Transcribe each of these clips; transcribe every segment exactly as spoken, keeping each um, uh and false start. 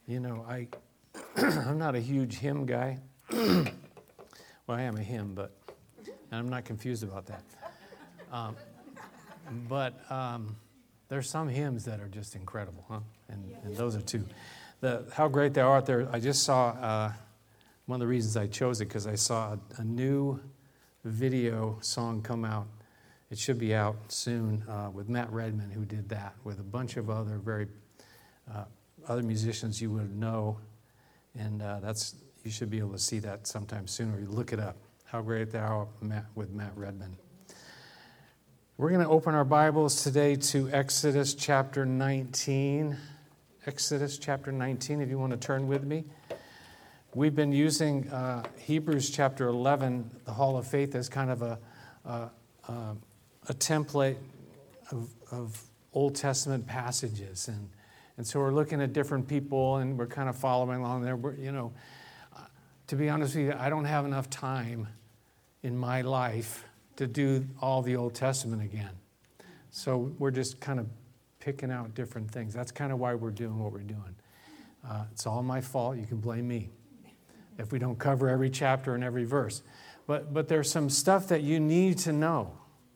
You know, I, I'm not a huge hymn guy. Well, I am a hymn, but and I'm not confused about that. Um, but um, there's some hymns that are just incredible, huh? And, and those are two. The How Great Thou Art there, I just saw, uh, one of the reasons I chose it, because I saw a, a new video song come out. It should be out soon uh, with Matt Redman, who did that, with a bunch of other very uh, other musicians you would know, and uh, that's you should be able to see that sometime soon, or you look it up. How Great Thou Art Matt, with Matt Redman. We're going to open our Bibles today to Exodus chapter nineteen. Exodus chapter nineteen, if you want to turn with me. We've been using uh, Hebrews chapter eleven, the Hall of Faith, as kind of a a, a, a template of, of Old Testament passages, and and so we're looking at different people, and we're kind of following along there. We're, you know, uh, to be honest with you, I don't have enough time in my life to do all the Old Testament again. So we're just kind of picking out different things. That's kind of why we're doing what we're doing. Uh, it's all my fault. You can blame me if we don't cover every chapter and every verse. But but there's some stuff that you need to know.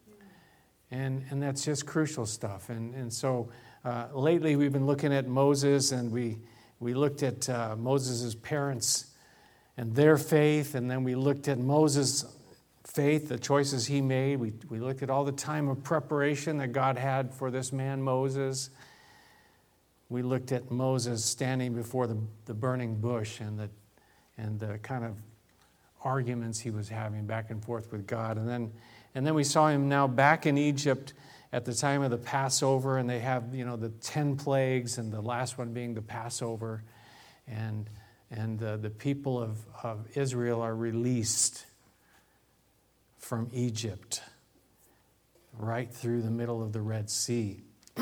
And and that's just crucial stuff. And and so uh, lately we've been looking at Moses, and we we looked at uh, Moses' parents and their faith, and then we looked at Moses' faith, the choices he made. We we looked at all the time of preparation that God had for this man Moses. We looked at Moses standing before the, the burning bush and the and the kind of arguments he was having back and forth with God. And then and then we saw him now back in Egypt at the time of the Passover, and they have, you know, the ten plagues, and the last one being the Passover. And and uh, the people of, of Israel are released from Egypt right through the middle of the Red Sea.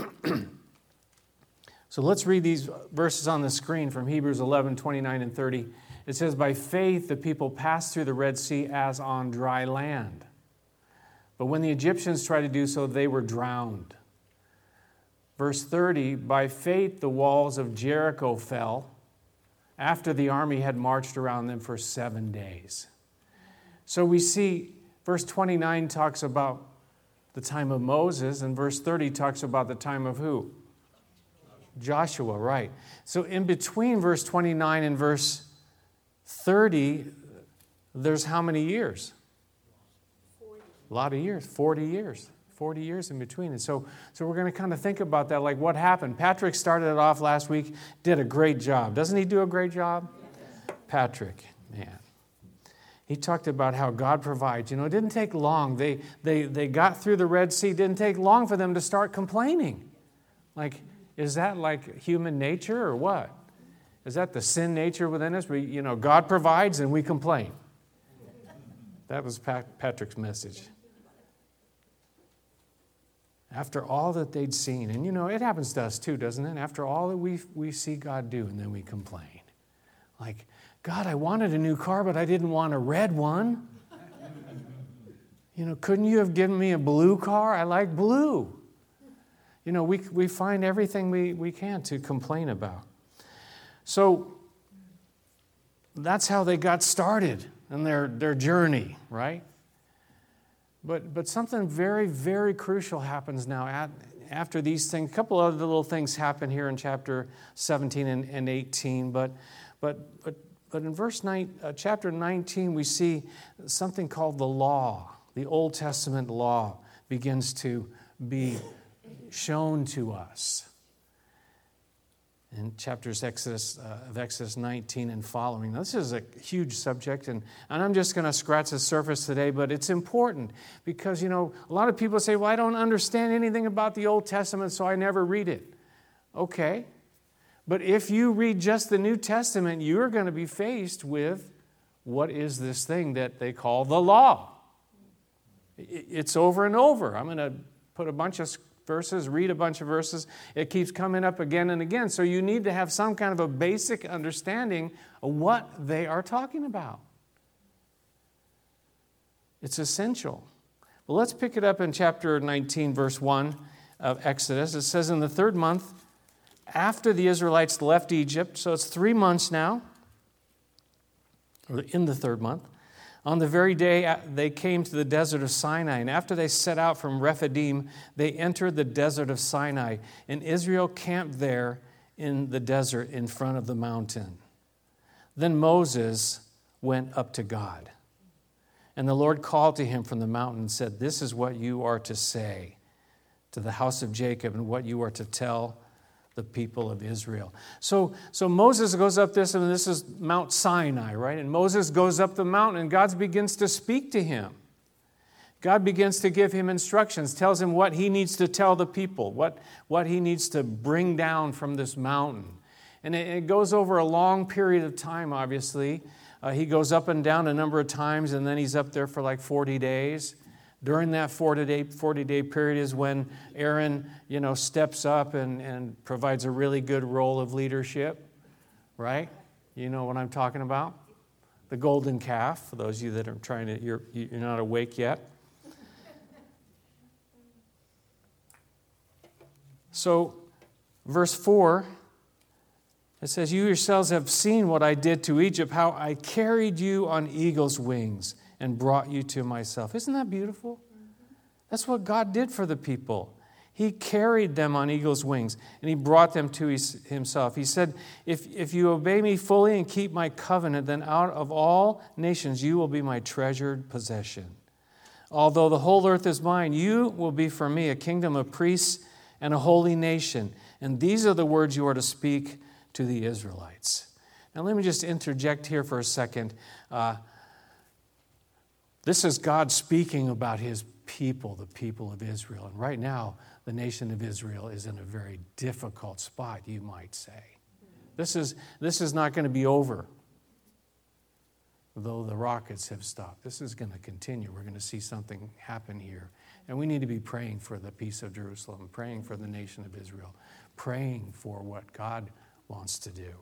So let's read these verses on the screen from Hebrews eleven, twenty-nine and thirty. It says, "By faith the people passed through the Red Sea as on dry land. But when the Egyptians tried to do so, they were drowned." Verse thirty, "By faith the walls of Jericho fell after the army had marched around them for seven days." So we see verse twenty-nine talks about the time of Moses, and verse thirty talks about the time of who? Joshua, right. So in between verse twenty-nine and verse thirty, there's how many years? forty. A lot of years, forty years. forty years in between. And so, so we're going to kind of think about that, like what happened. Patrick started it off last week, did a great job. Doesn't he do a great job? Yes. Patrick, man. He talked about how God provides. You know, it didn't take long. They, they, they got through the Red Sea. It didn't take long for them to start complaining. Like, is that like human nature or what? Is that the sin nature within us? We, you know, God provides and we complain. That was Pat, Patrick's message. After all that they'd seen, and you know, it happens to us too, doesn't it? After all that we we see God do, and then we complain. Like, God, I wanted a new car, but I didn't want a red one. You know, couldn't you have given me a blue car? I like blue. You know, we we find everything we, we can to complain about. So that's how they got started in their, their journey, right? But but something very, very crucial happens now at, after these things. A couple other little things happen here in chapter seventeen and, and eighteen. But but but but in verse nine, uh, chapter nineteen, we see something called the law. The Old Testament law begins to be shown to us. In chapters Exodus, uh, of Exodus nineteen and following. Now, this is a huge subject, and, and I'm just going to scratch the surface today, but it's important because, you know, a lot of people say, well, I don't understand anything about the Old Testament, so I never read it. Okay, but if you read just the New Testament, you're going to be faced with what is this thing that they call the law. It's over and over. I'm going to put a bunch of verses, read a bunch of verses. It keeps coming up again and again. So you need to have some kind of a basic understanding of what they are talking about. It's essential. Well, let's pick it up in chapter nineteen, verse one of Exodus. It says, "In the third month, after the Israelites left Egypt, so it's three months now, or in the third month. On the very day they came to the desert of Sinai, and after they set out from Rephidim, they entered the desert of Sinai, and Israel camped there in the desert in front of the mountain. Then Moses went up to God, and the Lord called to him from the mountain and said, "This is what you are to say to the house of Jacob and what you are to tell the people of Israel." So, so Moses goes up this, and this is Mount Sinai, right? And Moses goes up the mountain, and God begins to speak to him. God begins to give him instructions, tells him what he needs to tell the people, what, what he needs to bring down from this mountain. And it, it goes over a long period of time, obviously. Uh, he goes up and down a number of times, and then he's up there for like forty days. During that forty-day period is when Aaron, you know, steps up and, and provides a really good role of leadership, right? You know what I'm talking about? The golden calf, for those of you that are trying to, you're, you're not awake yet. So, verse four, it says, "You yourselves have seen what I did to Egypt, how I carried you on eagle's wings and brought you to myself." Isn't that beautiful? That's what God did for the people. He carried them on eagle's wings, and he brought them to his, himself. He said, if, if you obey me fully and keep my covenant, then out of all nations you will be my treasured possession. Although the whole earth is mine, you will be for me a kingdom of priests and a holy nation. And these are the words you are to speak to the Israelites. Now let me just interject here for a second. Uh, This is God speaking about his people, the people of Israel. And right now, the nation of Israel is in a very difficult spot, you might say. This is, this is not going to be over, though the rockets have stopped. This is going to continue. We're going to see something happen here. And we need to be praying for the peace of Jerusalem, praying for the nation of Israel, praying for what God wants to do.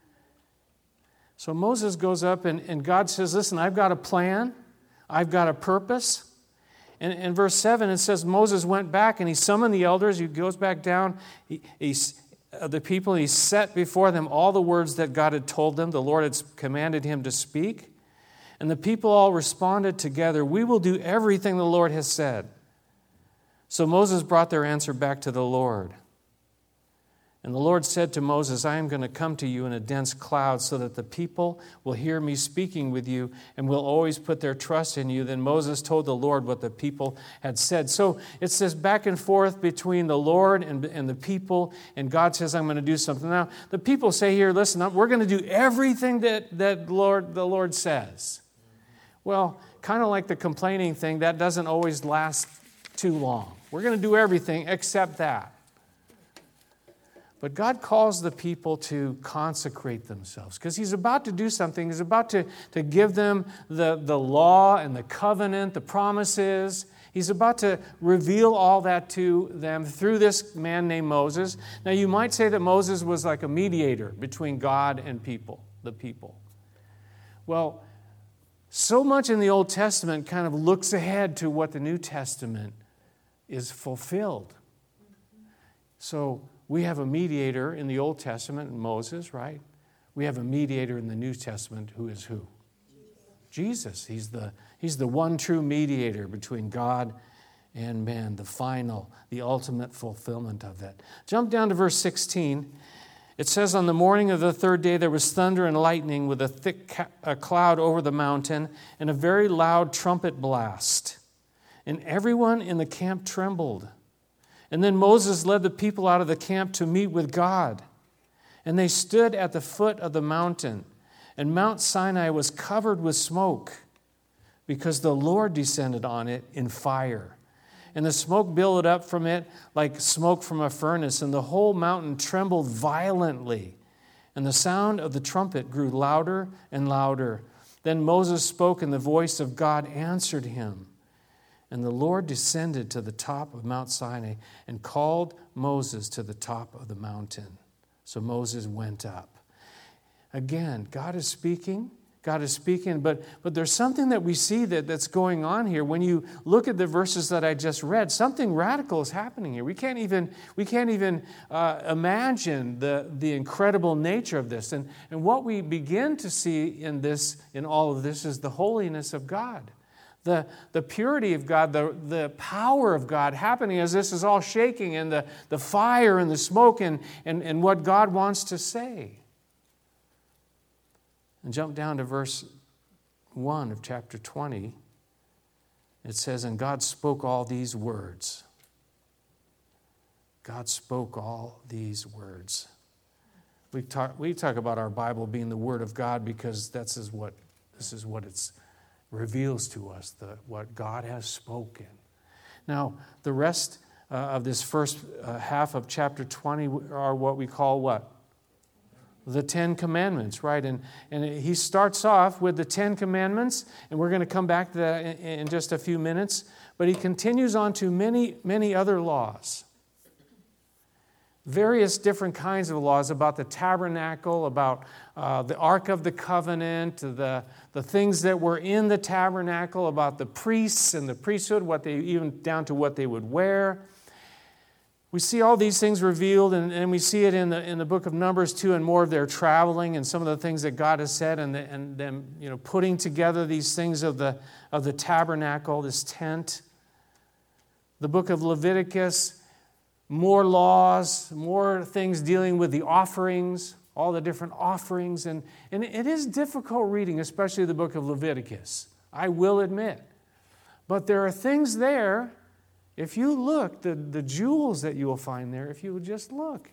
So Moses goes up, and, and God says, "Listen, I've got a plan. I've got a purpose." And in verse seven, it says Moses went back and he summoned the elders. He goes back down. He, he, uh, the people, he set before them all the words that God had told them, the Lord had commanded him to speak. And the people all responded together, "We will do everything the Lord has said." So Moses brought their answer back to the Lord. And the Lord said to Moses, "I am going to come to you in a dense cloud so that the people will hear me speaking with you and will always put their trust in you." Then Moses told the Lord what the people had said. So it says back and forth between the Lord and, and the people, and God says, "I'm going to do something." Now, the people say here, "Listen, we're going to do everything that, that Lord, the Lord says." Well, kind of like the complaining thing, that doesn't always last too long. We're going to do everything except that. But God calls the people to consecrate themselves because he's about to do something. He's about to, to give them the, the law and the covenant, the promises. He's about to reveal all that to them through this man named Moses. Now, you might say that Moses was like a mediator between God and people, the people. Well, so much in the Old Testament kind of looks ahead to what the New Testament is fulfilled. So, we have a mediator in the Old Testament, Moses, right? We have a mediator in the New Testament who is who? Jesus. He's the, he's the one true mediator between God and man, the final, the ultimate fulfillment of that. Jump down to verse sixteen. It says, "On the morning of the third day there was thunder and lightning with a thick ca- a cloud over the mountain and a very loud trumpet blast. And everyone in the camp trembled. And then Moses led the people out of the camp to meet with God. And they stood at the foot of the mountain. And Mount Sinai was covered with smoke because the Lord descended on it in fire. And the smoke billowed up from it like smoke from a furnace. And the whole mountain trembled violently. And the sound of the trumpet grew louder and louder. Then Moses spoke, and the voice of God answered him. And the Lord descended to the top of Mount Sinai and called Moses to the top of the mountain. So Moses went up. Again, God is speaking. God is speaking, but, but there's something that we see that, that's going on here. When you look at the verses that I just read, something radical is happening here. We can't even, we can't even uh, imagine the, the incredible nature of this. And, and what we begin to see in this, in all of this, is the holiness of God. The, the purity of God, the, the power of God happening as this is all shaking, and the, the fire and the smoke and, and, and what God wants to say. And jump down to verse one of chapter twenty. It says, and God spoke all these words. God spoke all these words. We talk, we talk about our Bible being the Word of God because that's is what, this is what it reveals to us, the, what God has spoken. Now, the rest uh, of this first uh, half of chapter twenty are what we call what? The Ten Commandments, right? And, and he starts off with the Ten Commandments, and we're going to come back to that in, in just a few minutes. But he continues on to many, many other laws. Various different kinds of laws about the tabernacle, about uh, the Ark of the Covenant, the, the things that were in the tabernacle, about the priests and the priesthood, what they even down to what they would wear. We see all these things revealed, and, and we see it in the in the book of Numbers too, and more of their traveling and some of the things that God has said, and the, and them you know putting together these things of the of the tabernacle, this tent. The book of Leviticus, more laws, more things dealing with the offerings, all the different offerings, and and it is difficult reading, especially the book of Leviticus. I will admit, but there are things there. If you look, the, the jewels that you will find there, if you would just look.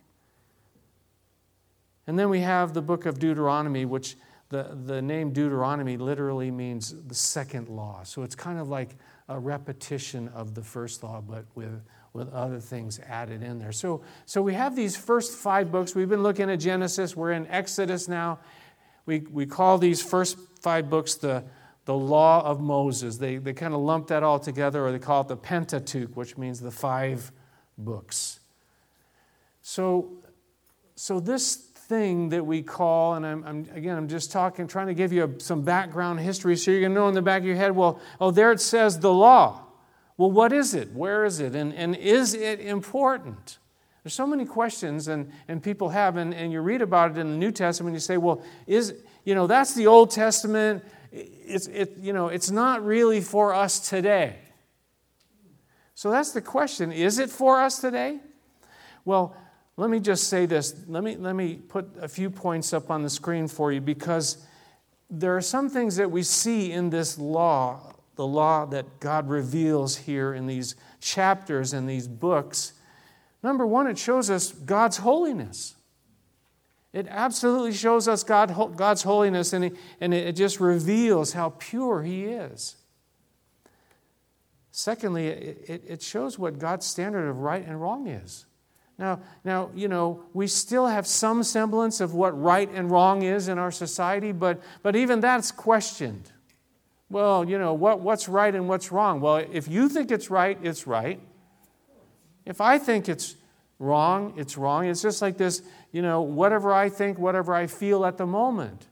And then we have the book of Deuteronomy, which the, the name Deuteronomy literally means the second law. So it's kind of like a repetition of the first law, but with, with other things added in there. So, so we have these first five books. We've been looking at Genesis. We're in Exodus now. We, we call these first five books the The law of Moses. They, they kind of lump that all together, or they call it the Pentateuch, which means the five books. So, so this thing that we call, and I'm, I'm again, I'm just talking, trying to give you a, some background history so you're going to know in the back of your head, well, oh, there it says the law. Well, what is it? Where is it? And, and is it important? There's so many questions, and, and people have, and, and you read about it in the New Testament, and you say, well, is, you know, that's the Old Testament. It's, it, you know, it's not really for us today. So that's the question. Is it for us today? Well, let me just say this. Let me, let me put a few points up on the screen for you, because there are some things that we see in this law, the law that God reveals here in these chapters and these books. Number one, it shows us God's holiness. It absolutely shows us God, God's holiness, and, he, and it just reveals how pure He is. Secondly, it, it shows what God's standard of right and wrong is. Now, now, you know, we still have some semblance of what right and wrong is in our society, but, but even that's questioned. Well, you know, what, what's right and what's wrong? Well, if you think it's right, it's right. If I think it's wrong, it's wrong. It's just like this, you know, whatever I think, whatever I feel at the moment.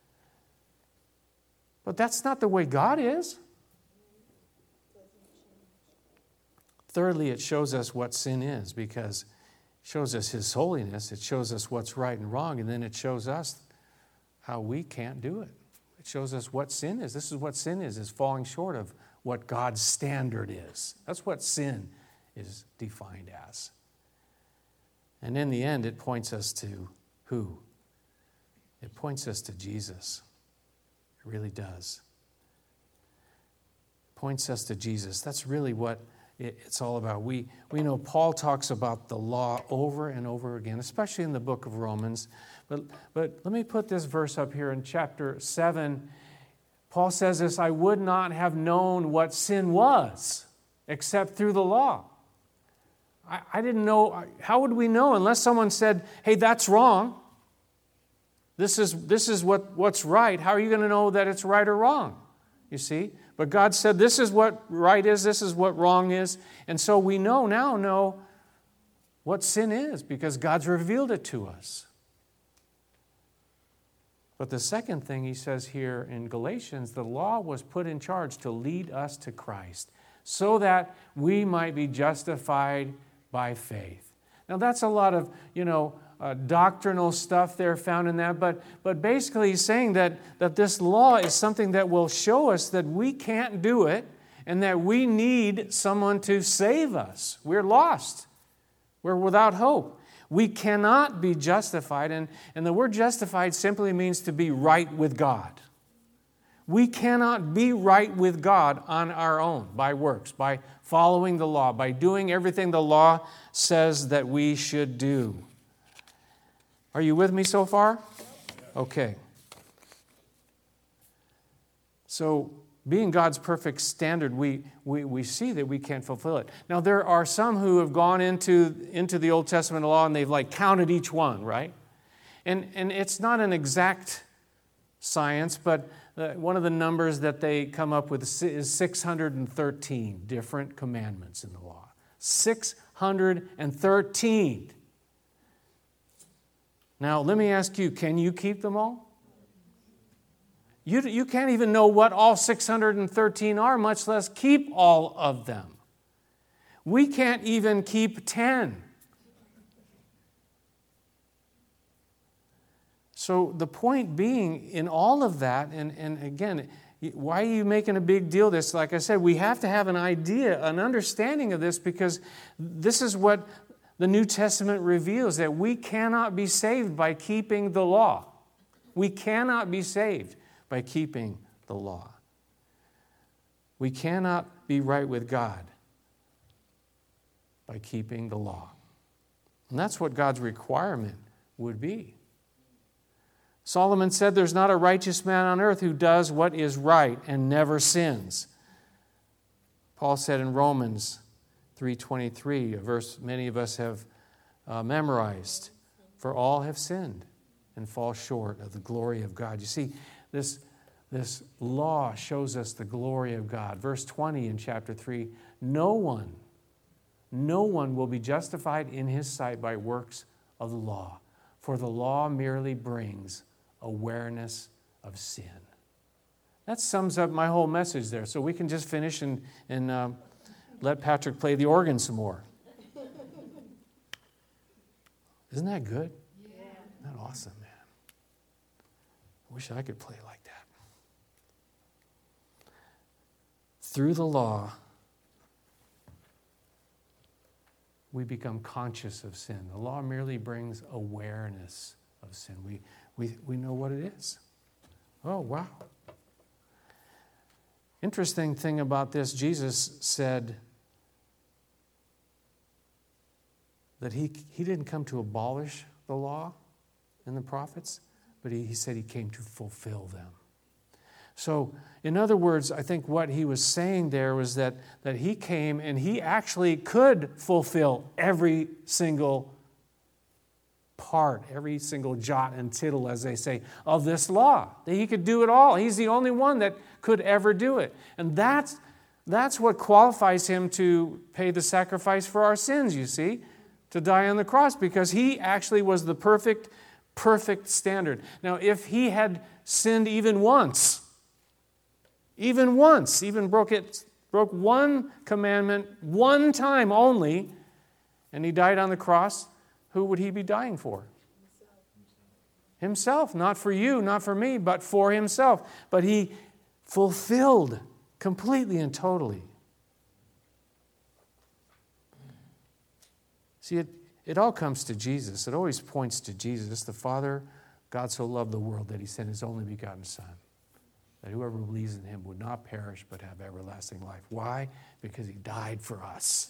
But that's not the way God is. Thirdly, it shows us what sin is, because it shows us His holiness. It shows us what's right and wrong, and then it shows us how we can't do it. It shows us what sin is. This is what sin is, is falling short of what God's standard is. That's what sin is defined as. And in the end, it points us to who? It points us to Jesus. It really does. It points us to Jesus. That's really what it's all about. We, we know Paul talks about the law over and over again, especially in the book of Romans. But, but let me put this verse up here in chapter seven. Paul says this, I would not have known what sin was except through the law. I, I didn't know. How would we know unless someone said, hey, that's wrong. This is, this is what, what's right. How are you going to know that it's right or wrong? You see? But God said this is what right is, this is what wrong is. And so we know now know what sin is because God's revealed it to us. But the second thing he says here in Galatians, the law was put in charge to lead us to Christ so that we might be justified by faith. Now that's a lot of, you know, uh, doctrinal stuff there found in that, but, but basically he's saying that, that this law is something that will show us that we can't do it and that we need someone to save us. We're lost. We're without hope. We cannot be justified, and, and the word justified simply means to be right with God. We cannot be right with God on our own, by works, by following the law, by doing everything the law says that we should do. Are you with me so far? Okay. So, being God's perfect standard, we, we, we see that we can't fulfill it. Now, there are some who have gone into, into the Old Testament law and they've like counted each one, right? And, and it's not an exact science, but uh, one of the numbers that they come up with is six hundred thirteen different commandments in the law. six hundred thirteen. Now, let me ask you, can you keep them all? You, you can't even know what all six hundred thirteen are, much less keep all of them. We can't even keep ten. So the point being, in all of that, and, and again, why are you making a big deal of this? Like I said, we have to have an idea, an understanding of this, because this is what the New Testament reveals, that we cannot be saved by keeping the law. We cannot be saved by keeping the law. We cannot be right with God by keeping the law. And that's what God's requirement would be. Solomon said, "There's not a righteous man on earth who does what is right and never sins." Paul said in Romans three twenty-three, a verse many of us have uh, memorized, "For all have sinned and fall short of the glory of God." You see, this, this law shows us the glory of God. Verse twenty in chapter three, no one, no one will be justified in his sight by works of the law, for the law merely brings awareness of sin. That sums up my whole message there. So we can just finish and, and uh, let Patrick play the organ some more. Isn't that good? Yeah. Isn't that awesome, man? I wish I could play like that. Through the law, we become conscious of sin. The law merely brings awareness of sin. We, we, we know what it is. Oh, wow. Interesting thing about this, Jesus said that he, he didn't come to abolish the law and the prophets, but he, he said he came to fulfill them. So, in other words, I think what he was saying there was that, that he came and he actually could fulfill every single part, every single jot and tittle, as they say, of this law. That he could do it all. He's the only one that could ever do it. And that's, that's what qualifies him to pay the sacrifice for our sins, you see, to die on the cross, because he actually was the perfect, perfect standard. Now, if he had sinned even once, even once, even broke it, broke one commandment one time only, and he died on the cross, who would he be dying for? Himself. Himself. Not for you, not for me, but for himself. But he fulfilled completely and totally. See, it, it all comes to Jesus. It always points to Jesus. The Father, God so loved the world that he sent his only begotten Son, that whoever believes in him would not perish but have everlasting life. Why? Because he died for us.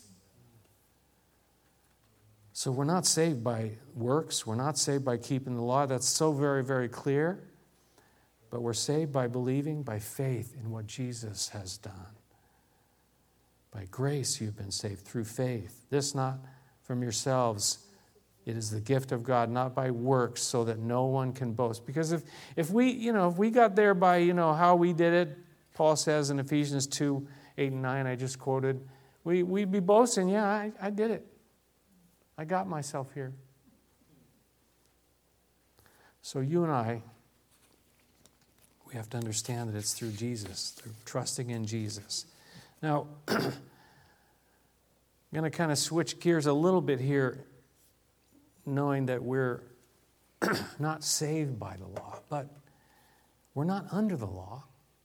So we're not saved by works. We're not saved by keeping the law. That's so very, very clear. But we're saved by believing, by faith in what Jesus has done. By grace you've been saved through faith. This not from yourselves. It is the gift of God, not by works, so that no one can boast. Because if, if we, you know, if we got there by, you know, how we did it, Paul says in Ephesians two, eight and nine, I just quoted, we, we'd be boasting, yeah, I, I did it. I got myself here. So you and I We have to understand that it's through Jesus, through trusting in Jesus. Now, I'm going to kind of switch gears a little bit here, knowing that we're not saved by the law, but we're not under the law.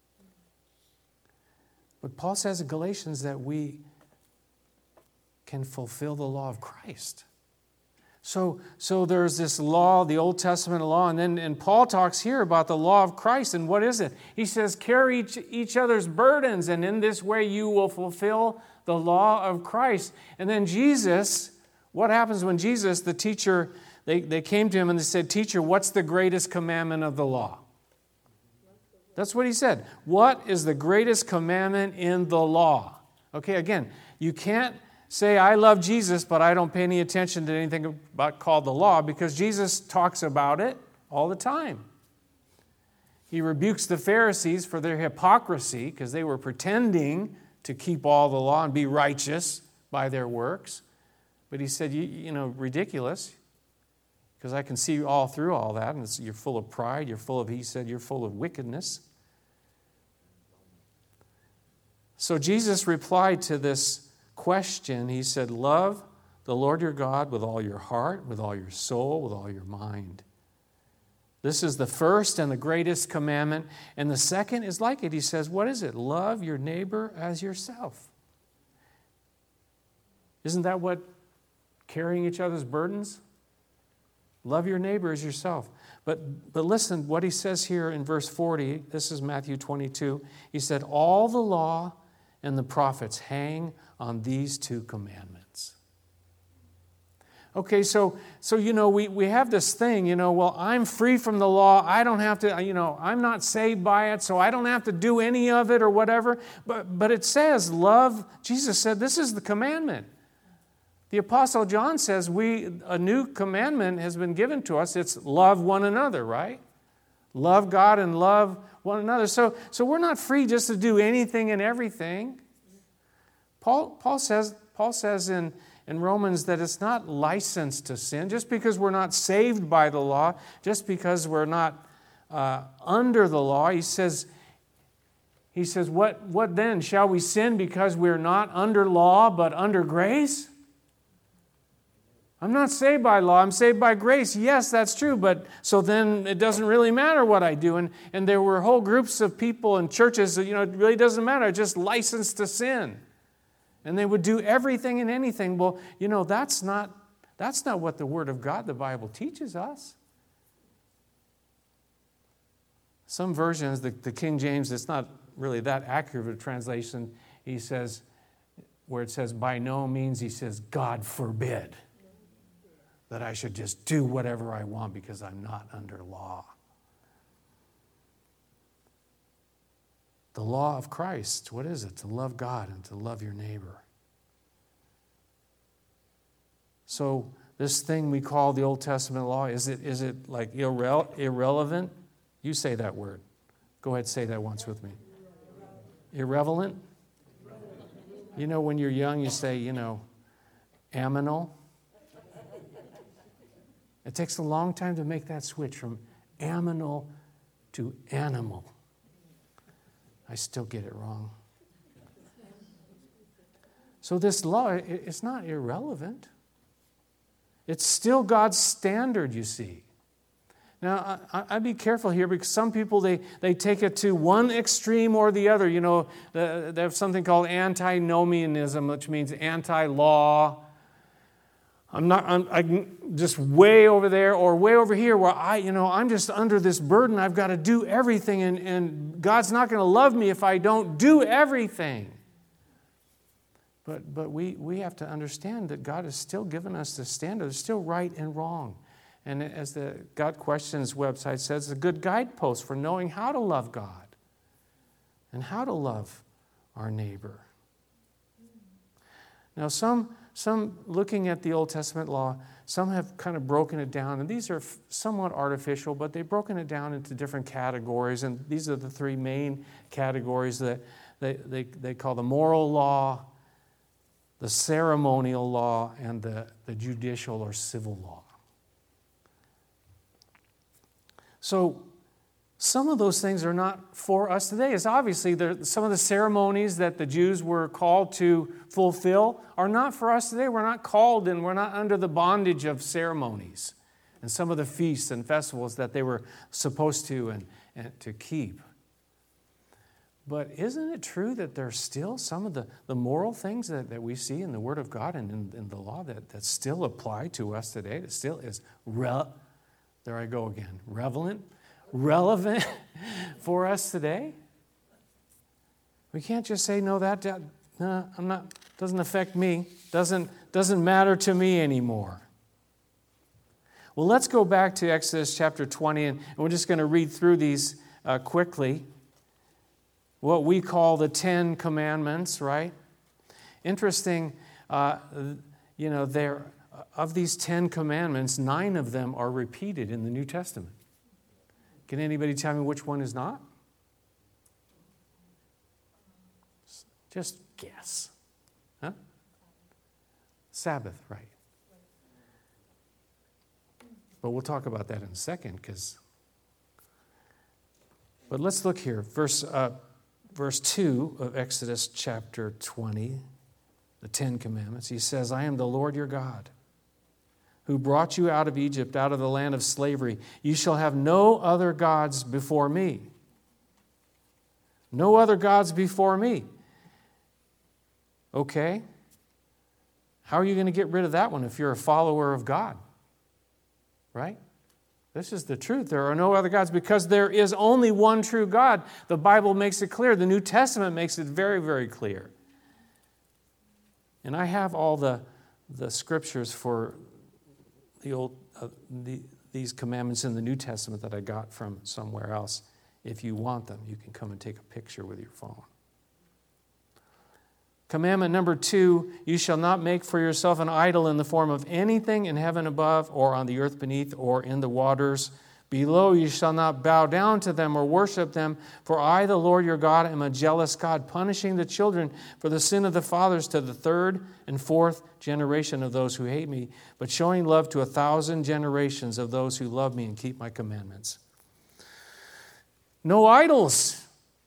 But Paul says in Galatians that we can fulfill the law of Christ. So, so there's this law, the Old Testament law, and then and Paul talks here about the law of Christ. And what is it? He says, carry each, each other's burdens, and in this way you will fulfill the law of Christ. And then Jesus, what happens when Jesus, the teacher, they, they came to him and they said, teacher, what's the greatest commandment of the law? That's what he said. What is the greatest commandment in the law? Okay, again, you can't say, I love Jesus, but I don't pay any attention to anything about called the law, because Jesus talks about it all the time. He rebukes the Pharisees for their hypocrisy, because they were pretending to keep all the law and be righteous by their works. But he said, you, you know, ridiculous, because I can see all through all that, and it's, you're full of pride, you're full of, he said, you're full of wickedness. So Jesus replied to this question. He said, love the Lord your God with all your heart, with all your soul, with all your mind. This is the first and the greatest commandment. And the second is like it. He says, what is it? Love your neighbor as yourself. Isn't that what carrying each other's burdens? Love your neighbor as yourself. But, but listen, what he says here in verse forty, this is Matthew twenty-two. He said, all the law and the prophets hang on these two commandments. Okay, so, so you know, we, we have this thing, you know, well, I'm free from the law. I don't have to, you know, I'm not saved by it, so I don't have to do any of it or whatever. But, but it says love. Jesus said this is the commandment. The Apostle John says we a new commandment has been given to us. It's love one another, right? Love God and love one another. So, so we're not free just to do anything and everything. Paul, Paul says, Paul says in, in Romans that it's not licensed to sin. Just because we're not saved by the law, just because we're not uh, under the law, he says, he says, what, what then? Shall we sin because we're not under law but under grace? I'm not saved by law, I'm saved by grace. Yes, that's true, but so then it doesn't really matter what I do. And, and there were whole groups of people in churches that, you know, it really doesn't matter, just licensed to sin. And they would do everything and anything. Well, you know, that's not, that's not what the Word of God, the Bible, teaches us. Some versions, the, the King James, it's not really that accurate of a translation. He says, where it says, by no means, he says, God forbid that I should just do whatever I want because I'm not under law. The law of Christ, what is it? To love God and to love your neighbor. So this thing we call the Old Testament law, is it is it like irre- irrelevant? You say that word. Go ahead, say that once with me. Irrelevant? You know, when you're young, you say, you know, aminal. It takes a long time to make that switch from aminal to animal. I still get it wrong. So this law, it's not irrelevant. It's still God's standard, you see. Now, I, I'd be careful here because some people, they, they take it to one extreme or the other. You know, they have something called antinomianism, which means anti-law. I'm not, I'm, I'm just way over there or way over here where I, you know, I'm just under this burden. I've got to do everything, and, and God's not going to love me if I don't do everything. But but we, we have to understand that God has still given us the standard. There's still right and wrong. And as the God Questions website says, it's a good guidepost for knowing how to love God and how to love our neighbor. Now, some, some looking at the Old Testament law, some have kind of broken it down, and these are somewhat artificial, but they've broken it down into different categories, and these are the three main categories that they, they, they call the moral law, the ceremonial law, and the, the judicial or civil law. So, some of those things are not for us today. It's obviously there, some of the ceremonies that the Jews were called to fulfill are not for us today. We're not called and we're not under the bondage of ceremonies and some of the feasts and festivals that they were supposed to and, and to keep. But isn't it true that there's still some of the, the moral things that, that we see in the Word of God and in, in the law that, that still apply to us today? That still is, re- there I go again, relevant, relevant for us today? We can't just say, no, that, that no, I'm not, doesn't affect me, doesn't, doesn't matter to me anymore. Well, let's go back to Exodus chapter twenty, and we're just going to read through these uh, quickly. What we call the Ten Commandments, right? Interesting, uh, you know, there of these Ten Commandments, nine of them are repeated in the New Testament. Can anybody tell me which one is not? Just guess. Huh? Sabbath, right. But we'll talk about that in a second, because. But let's look here, verse. Uh, Verse two of Exodus chapter twenty, the Ten Commandments, he says, I am the Lord your God, who brought you out of Egypt, out of the land of slavery. You shall have no other gods before me. No other gods before me. Okay. How are you going to get rid of that one if you're a follower of God? Right? This is the truth. There are no other gods because there is only one true God. The Bible makes it clear. The New Testament makes it very, very clear. And I have all the, the scriptures for the old uh, the, these commandments in the New Testament that I got from somewhere else. If you want them, you can come and take a picture with your phone. Commandment number two, you shall not make for yourself an idol in the form of anything in heaven above or on the earth beneath or in the waters below. You shall not bow down to them or worship them, for I, the Lord your God, am a jealous God, punishing the children for the sin of the fathers to the third and fourth generation of those who hate me, but showing love to a thousand generations of those who love me and keep my commandments. No idols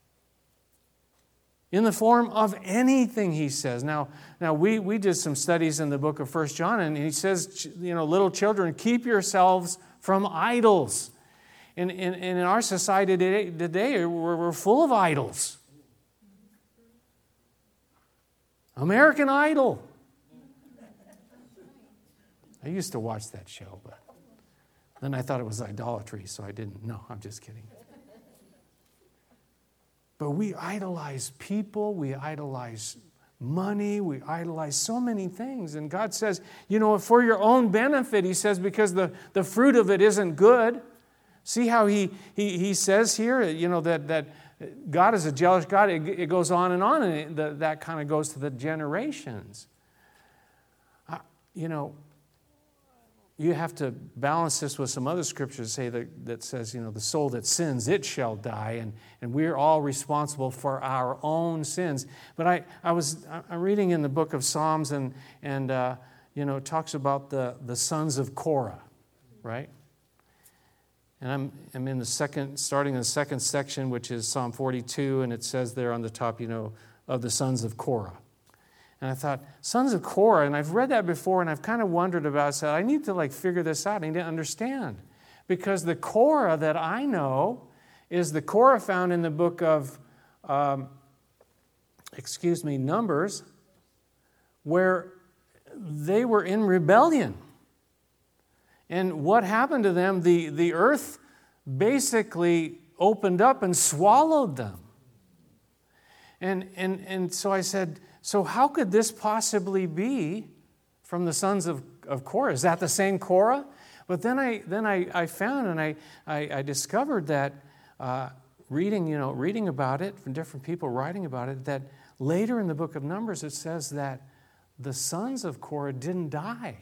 in the form of anything, he says. Now, now we, we did some studies in the book of First John, and he says, you know, little children, keep yourselves from idols. And, and, and in our society today, today we're, we're full of idols. American Idol. I used to watch that show, but then I thought it was idolatry, so I didn't. No, I'm just kidding. But we idolize people, we idolize money, we idolize so many things. And God says, you know, for your own benefit, he says, because the, the fruit of it isn't good. See how he he, he says here, you know, that, that God is a jealous God. It, it goes on and on, and it, the, that kind of goes to the generations. Uh, you know, you have to balance this with some other scriptures say that, that says, you know, the soul that sins, it shall die. And, and we're all responsible for our own sins. But I, I was I'm reading in the book of Psalms, and, and uh, you know, it talks about the, the sons of Korah, right? And I'm, I'm in the second, starting in the second section, which is Psalm forty-two, and it says there on the top, you know, of the sons of Korah. And I thought, sons of Korah, and I've read that before, and I've kind of wondered about it. I said, I need to like figure this out. I need to understand. Because the Korah that I know is the Korah found in the book of, um, excuse me, Numbers, where they were in rebellion. And what happened to them? The, the earth basically opened up and swallowed them. And, and, and so I said, so how could this possibly be from the sons of, of Korah? Is that the same Korah? But then I then I, I found and I, I, I discovered that uh, reading, you know, reading about it from different people writing about it, that later in the book of Numbers it says that the sons of Korah didn't die.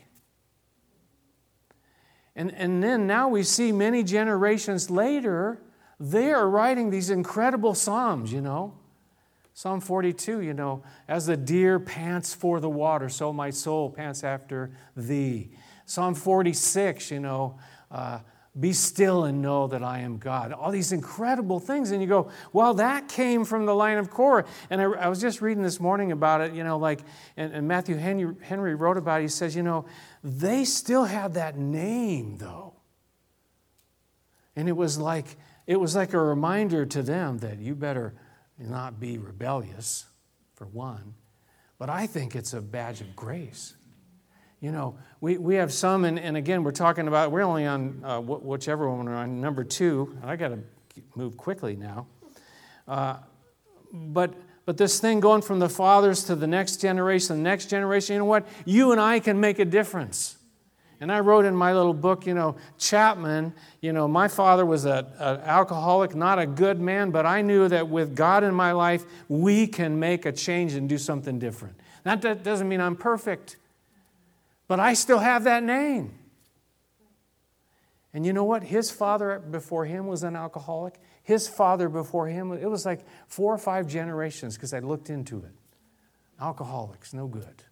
And, and then now we see many generations later, they are writing these incredible psalms, you know. Psalm forty-two, you know, as the deer pants for the water, so my soul pants after thee. Psalm forty-six, you know, uh, Be still and know that I am God. All these incredible things. And you go, well, that came from the line of Korah. And I, I was just reading this morning about it, you know, like, and, and Matthew Henry, Henry wrote about it. He says, you know, they still had that name, though. And it was like, it was like a reminder to them that you better not be rebellious, for one. But I think it's a badge of grace. You know, we, we have some, and, and again, we're talking about, we're only on uh, wh- whichever one we're on, number two. I got to move quickly now. Uh, but but this thing going from the fathers to the next generation, the next generation, you know what? You and I can make a difference. And I wrote in my little book, you know, Chapman, you know, my father was an alcoholic, not a good man, but I knew that with God in my life, we can make a change and do something different. That, that doesn't mean I'm perfect. But I still have that name. And you know what? His father before him was an alcoholic. His father before him, it was like four or five generations because I looked into it. Alcoholics, no good.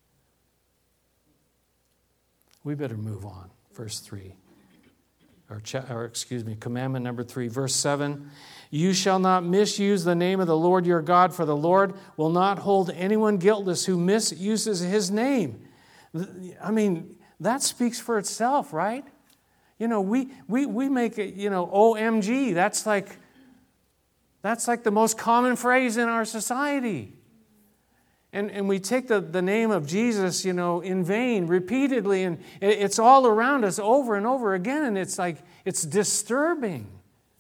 We better move on. Verse three. Or, or excuse me, commandment number three. Verse seven. You shall not misuse the name of the Lord your God, for the Lord will not hold anyone guiltless who misuses his name. I mean, that speaks for itself, right? You know, we we we make it, you know, O M G. That's like that's like the most common phrase in our society. And and we take the, the name of Jesus, you know, in vain, repeatedly, and it's all around us over and over again, and it's like it's disturbing.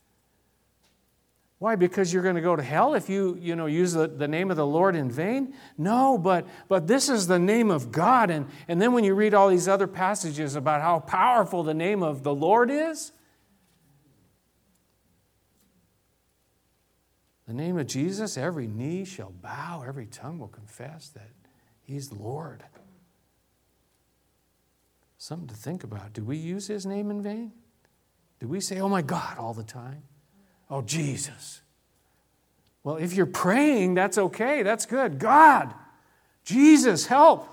Why? Because you're going to go to hell if you, you know, use the, the name of the Lord in vain? No, but but this is the name of God. And, and then when you read all these other passages about how powerful the name of the Lord is, the name of Jesus, every knee shall bow, every tongue will confess that He's Lord. Something to think about. Do we use His name in vain? Do we say, oh my God, all the time? Oh, Jesus. Well, if you're praying, that's okay. That's good. God, Jesus, help.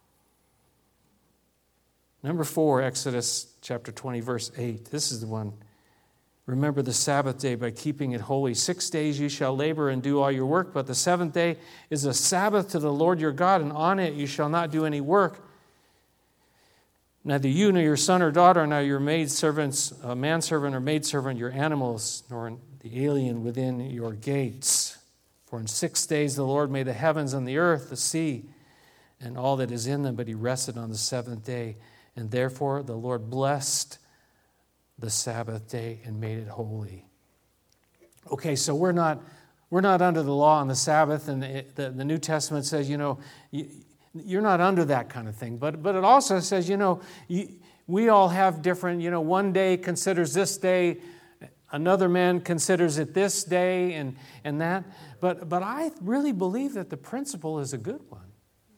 Number four, Exodus chapter twenty, verse eight. This is the one. Remember the Sabbath day by keeping it holy. Six days you shall labor and do all your work, but the seventh day is a Sabbath to the Lord your God, and on it you shall not do any work. Neither you nor your son or daughter, nor your maidservants, a manservant or maidservant, your animals, nor the alien within your gates. For in six days the Lord made the heavens and the earth, the sea, and all that is in them, but He rested on the seventh day. And therefore the Lord blessed the Sabbath day and made it holy. Okay, so we're not we're not under the law on the Sabbath, and the, the, the New Testament says, you know, you, you're not under that kind of thing. But but it also says, you know, you, we all have different, you know, one day considers this day, another man considers it this day, and, and that. But but I really believe that the principle is a good one.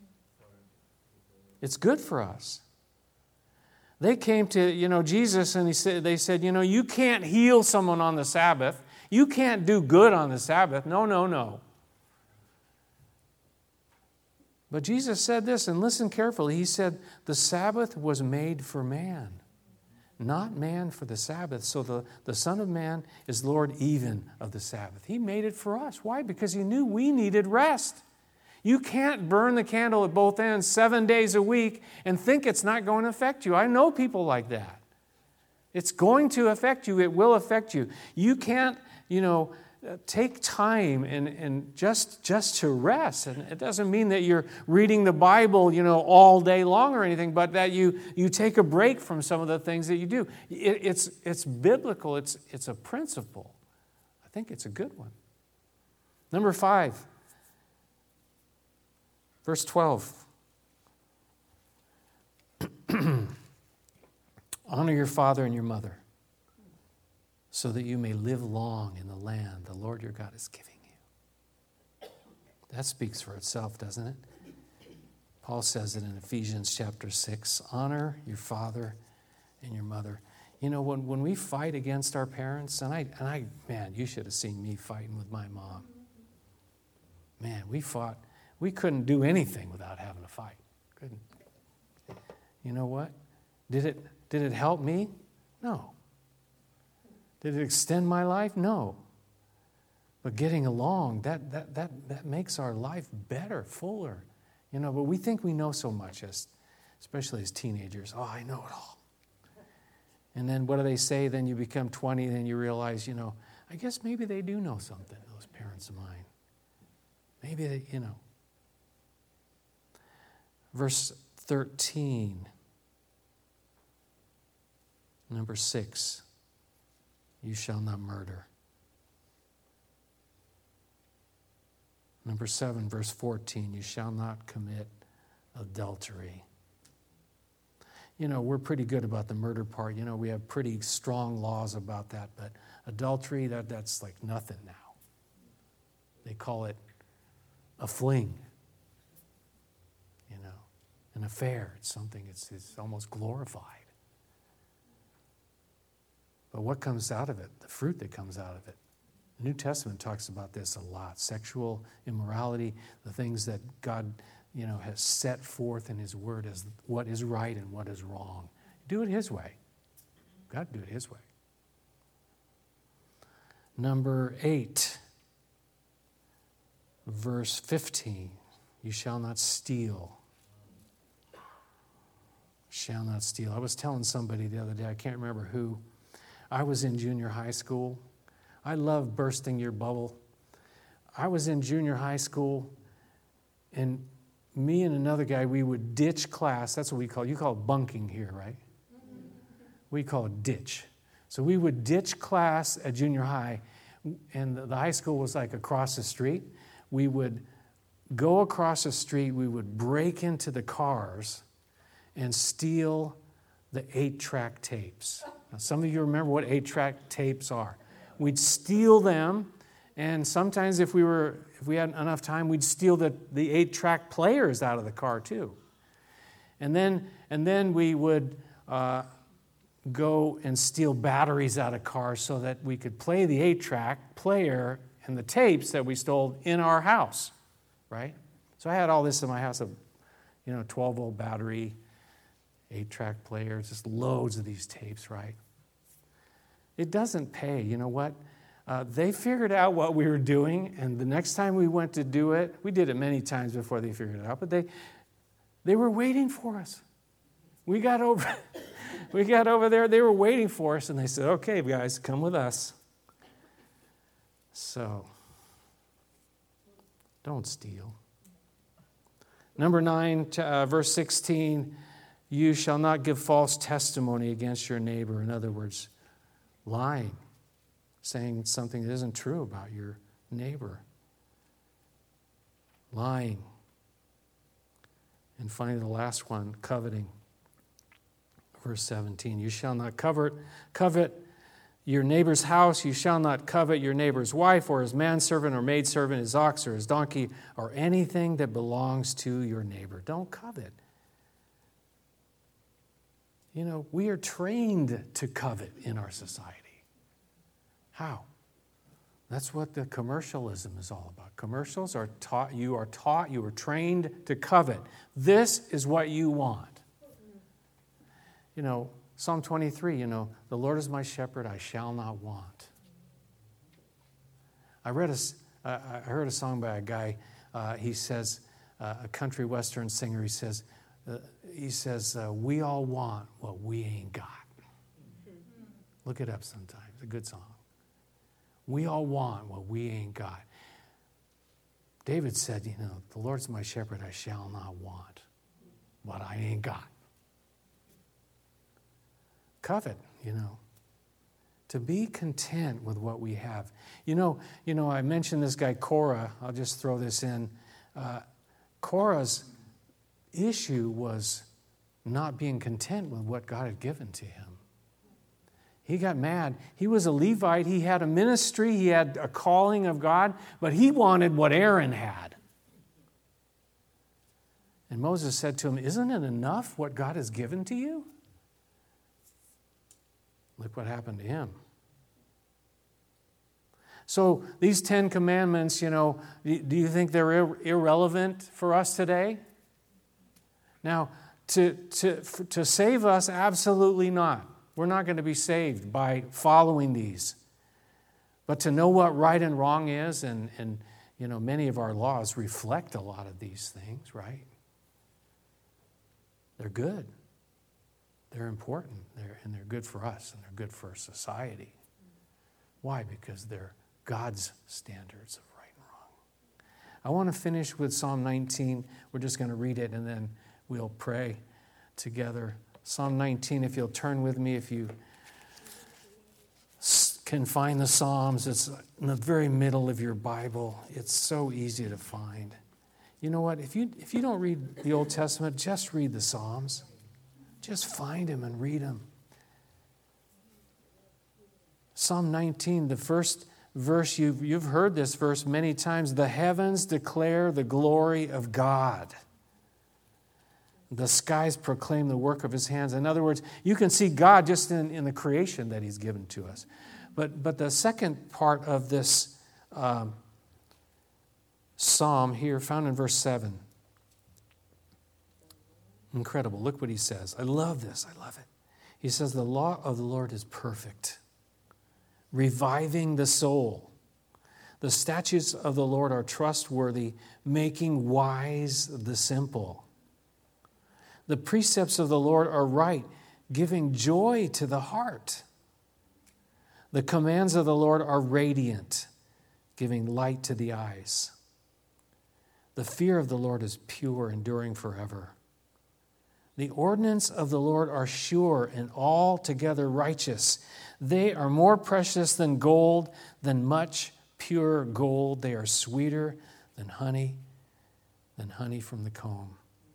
It's good for us. They came to, you know, Jesus, and he said, they said, you know, you can't heal someone on the Sabbath. You can't do good on the Sabbath. No, no, no. But Jesus said this, and listen carefully. He said, the Sabbath was made for man, not man for the Sabbath. So the, the Son of Man is Lord even of the Sabbath. He made it for us. Why? Because He knew we needed rest. You can't burn the candle at both ends seven days a week and think it's not going to affect you. I know people like that. It's going to affect you. It will affect you. You can't, you know, take time and, and just, just to rest. And it doesn't mean that you're reading the Bible, you know, all day long or anything, but that you, you take a break from some of the things that you do. It, it's, it's biblical. It's, it's a principle. I think it's a good one. Number five. Verse twelve. Honor your father and your mother, so that you may live long in the land the Lord your God is giving you. That speaks for itself, doesn't it? Paul says it in Ephesians chapter six. Honor your father and your mother. You know, when, when we fight against our parents, and I, and I, man, you should have seen me fighting with my mom. Man, we fought. We couldn't do anything without having a fight. Couldn't. You know what? Did it, did it help me? No. Did it extend my life? No. But getting along, that, that, that, that makes our life better, fuller. You know, but we think we know so much, as, especially as teenagers. Oh, I know it all. And then what do they say? Then you become twenty, then you realize, you know, I guess maybe they do know something, those parents of mine. Maybe they, you know. Verse thirteen, number six, you shall not murder. Number seven, verse fourteen, you shall not commit adultery. You know, we're pretty good about the murder part. You know, we have pretty strong laws about that, but adultery, that, that's like nothing now. They call it a fling, you know, an affair. It's something, it's, it's almost glorified. But what comes out of it? The fruit that comes out of it. The New Testament talks about this a lot. Sexual immorality, the things that God, you know, has set forth in His Word as what is right and what is wrong. Do it His way. God, do it His way. Number eight, verse fifteen. You shall not steal. Shall not steal. I was telling somebody the other day, I can't remember who. I was in junior high school. I love bursting your bubble. I was in junior high school, and me and another guy, we would ditch class. That's what we call it. You call it bunking here, right? We call it ditch. So we would ditch class at junior high, and the high school was like across the street. We would go across the street. We would break into the cars and steal the eight-track tapes. Now, some of you remember what eight-track tapes are. We'd steal them, and sometimes if we were, if we had enough time, we'd steal the, the eight-track players out of the car too. And then, and then we would uh, go and steal batteries out of cars so that we could play the eight-track player and the tapes that we stole in our house, right? So I had all this in my house, of, you know, twelve-volt battery, eight-track player, just loads of these tapes, right? It doesn't pay. You know what? Uh, they figured out what we were doing, and the next time we went to do it, we did it many times before they figured it out, but they they were waiting for us. We got over we got over there, they were waiting for us, and they said, okay, guys, come with us. So, don't steal. Number nine, uh, verse sixteen, you shall not give false testimony against your neighbor. In other words, lying, saying something that isn't true about your neighbor. Lying. And finally, the last one, coveting. Verse seventeen, you shall not covet, covet your neighbor's house. You shall not covet your neighbor's wife or his manservant or maidservant, his ox or his donkey, or anything that belongs to your neighbor. Don't covet. You know, we are trained to covet in our society. How? That's what the commercialism is all about. Commercials are taught, you are taught, you are trained to covet. This is what you want. You know, Psalm twenty-three, you know, the Lord is my shepherd, I shall not want. I read a, I heard a song by a guy, uh, he says, uh, a country western singer, he says, uh, he says, uh, we all want what we ain't got. Look it up sometime. It's a good song. We all want what we ain't got. David said, you know, the Lord's my shepherd, I shall not want what I ain't got. Covet, you know, to be content with what we have. You know, you know, I mentioned this guy Korah. I'll just throw this in. Uh, Korah's issue was not being content with what God had given to him. He got mad. He was a Levite. He had a ministry. He had a calling of God, but he wanted what Aaron had. And Moses said to him, isn't it enough what God has given to you? Look what happened to him. So these Ten Commandments, you know, do you think they're ir- irrelevant for us today? Now, to, to, to save us, absolutely not. We're not going to be saved by following these. But to know what right and wrong is, and, and you know, many of our laws reflect a lot of these things, right? They're good. They're important. They're, and they're good for us, and they're good for society. Why? Because they're God's standards of right and wrong. I want to finish with Psalm nineteen. We're just going to read it, and then we'll pray together. Psalm nineteen, if you'll turn with me, if you can find the Psalms, it's in the very middle of your Bible. It's so easy to find. You know what? If you if you don't read the Old Testament, just read the Psalms. Just find them and read them. Psalm nineteen, the first verse, you've, you've heard this verse many times. The heavens declare the glory of God. The skies proclaim the work of his hands. In other words, you can see God just in, in the creation that he's given to us. But, but the second part of this um, psalm here, found in verse seven. Incredible. Look what he says. I love this. I love it. He says, the law of the Lord is perfect, reviving the soul. The statutes of the Lord are trustworthy, making wise the simple. The precepts of the Lord are right, giving joy to the heart. The commands of the Lord are radiant, giving light to the eyes. The fear of the Lord is pure, enduring forever. The ordinances of the Lord are sure and altogether righteous. They are more precious than gold, than much pure gold. They are sweeter than honey, than honey from the comb.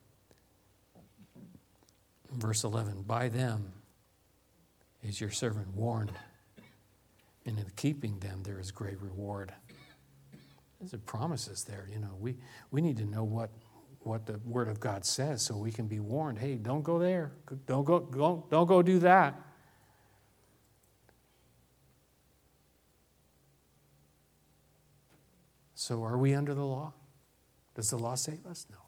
Verse eleven, by them is your servant warned, and in keeping them there is great reward. There's a promises there. You know, we, we need to know what, what the Word of God says so we can be warned. Hey, don't go there. Don't go, go, don't go do that. So are we under the law? Does the law save us? No.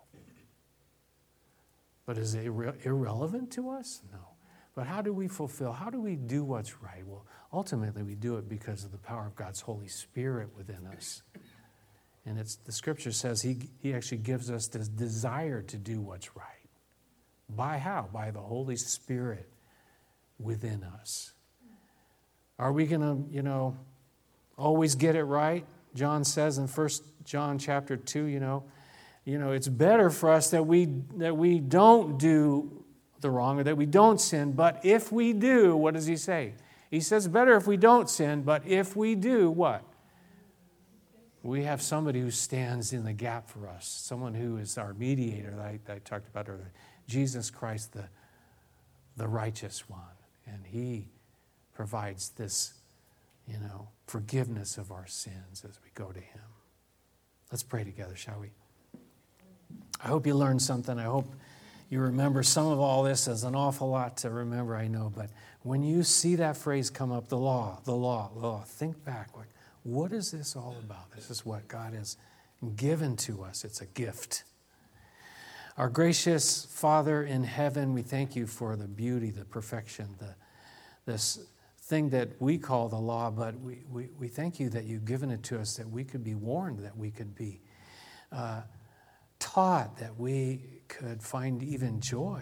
But is it irre- irrelevant to us? No. But how do we fulfill? How do we do what's right? Well, ultimately we do it because of the power of God's Holy Spirit within us. And it's the Scripture says he, he actually gives us this desire to do what's right. By how? By the Holy Spirit within us. Are we going to, you know, always get it right? John says in First John chapter two, you know, you know, it's better for us that we that we don't do the wrong or that we don't sin. But if we do, what does he say? He says better if we don't sin, but if we do, what? We have somebody who stands in the gap for us, someone who is our mediator that I, that I talked about earlier, Jesus Christ, the, the righteous one. And he provides this, you know, forgiveness of our sins as we go to him. Let's pray together, shall we? I hope you learned something. I hope you remember some of all this. As an awful lot to remember, I know. But when you see that phrase come up, the law, the law, the law, think back. Like, what is this all about? This is what God has given to us. It's a gift. Our gracious Father in heaven, we thank you for the beauty, the perfection, the this thing that we call the law, but we, we, we thank you that you've given it to us, that we could be warned, that we could be uh, taught, that we could find even joy,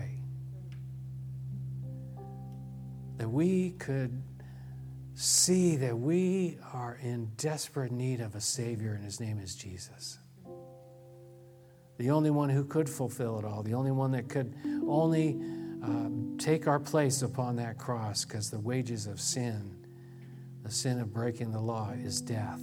that we could see that we are in desperate need of a Savior, and his name is Jesus. The only one who could fulfill it all, the only one that could only uh, take our place upon that cross, because the wages of sin, the sin of breaking the law, is death.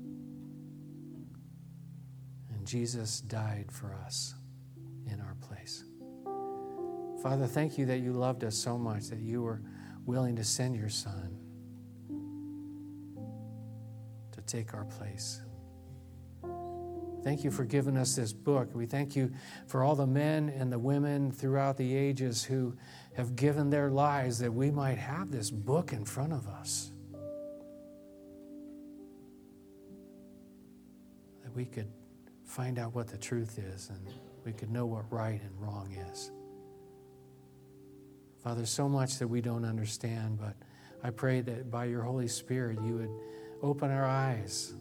And Jesus died for us in our place. Father, thank you that you loved us so much that you were willing to send your Son to take our place. Thank you for giving us this book. We thank you for all the men and the women throughout the ages who have given their lives that we might have this book in front of us, that we could find out what the truth is and we could know what right and wrong is. Father, so much that we don't understand, but I pray that by your Holy Spirit you would open our eyes,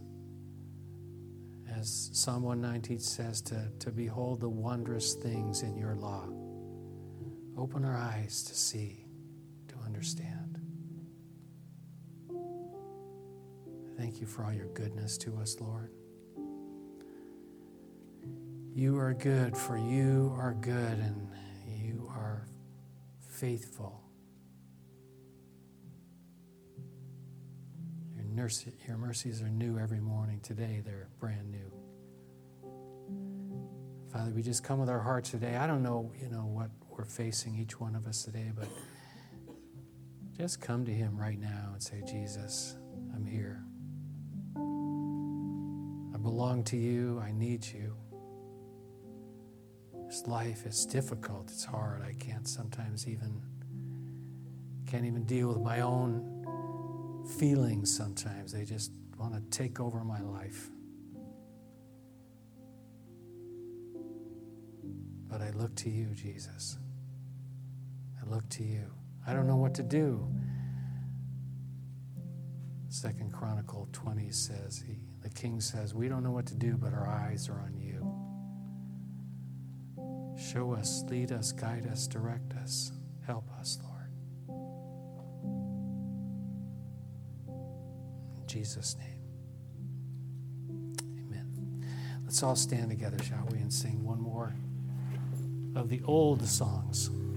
as Psalm one nineteen says, to, to behold the wondrous things in your law. Open our eyes to see, to understand. Thank you for all your goodness to us, Lord. You are good, for you are good, and you are faithful. Your, nurse, your mercies are new every morning. Today, they're brand new. Father, we just come with our hearts today. I don't know, you know, what we're facing, each one of us today, but just come to him right now and say, Jesus, I'm here. I belong to you. I need you. This life is difficult. It's hard. I can't sometimes even, can't even deal with my own feelings sometimes. They just want to take over my life. But I look to you, Jesus. I look to you. I don't know what to do. Second Chronicle twenty says, he, the king says, we don't know what to do, but our eyes are on you. Show us, lead us, guide us, direct us. Help us, Lord. In Jesus' name, amen. Let's all stand together, shall we, and sing one more of the old songs.